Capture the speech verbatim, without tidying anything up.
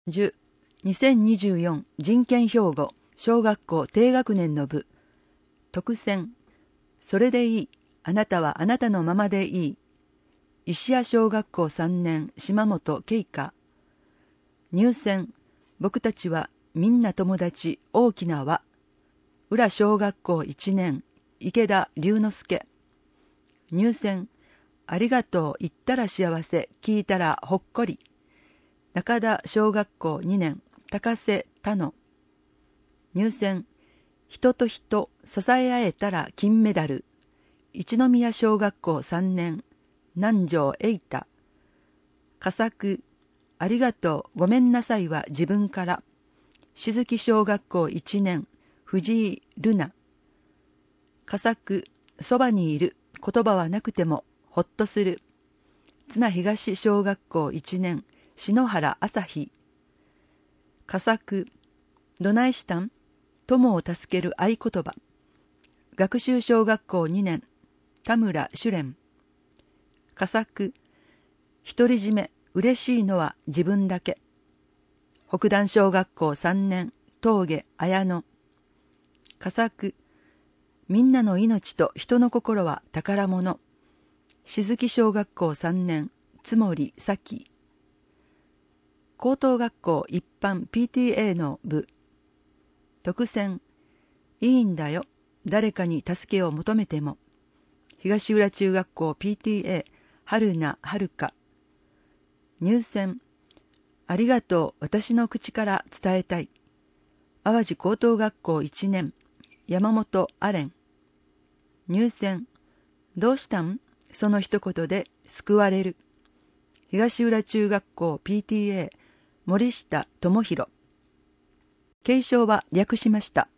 じゅう、にせんにじゅうよん人権標語小学校低学年の部特選それでいいあなたはあなたのままでいい石屋小学校さんねん島本慶香入選僕たちはみんな友達大きな輪浦小学校いちねん池田龍之介入選ありがとう言ったら幸せ聞いたらほっこり中田小学校にねん高瀬田野入選人と人支え合えたら金メダル一宮小学校さんねん南條瑛太佳作ありがとうごめんなさいは自分から静木小学校いちねん藤井瑠奈佳作そばにいる言葉はなくてもほっとする綱東小学校いちねん篠原朝日佳作どないしたん友を助ける合言葉学習小学校にねん田村主蓮佳作独り占め嬉しいのは自分だけ北段小学校さんねん峠綾乃佳作みんなの命と人の心は宝物静木小学校さんねん津森咲高等学校一般 ピーティーエー の部特選いいんだよ誰かに助けを求めても東浦中学校 ピーティーエー 春名遥入選ありがとう私の口から伝えたい淡路高等学校いちねん山本アレン入選どうしたんその一言で救われる東浦中学校 ピーティーエー 森下智博継承は略しました。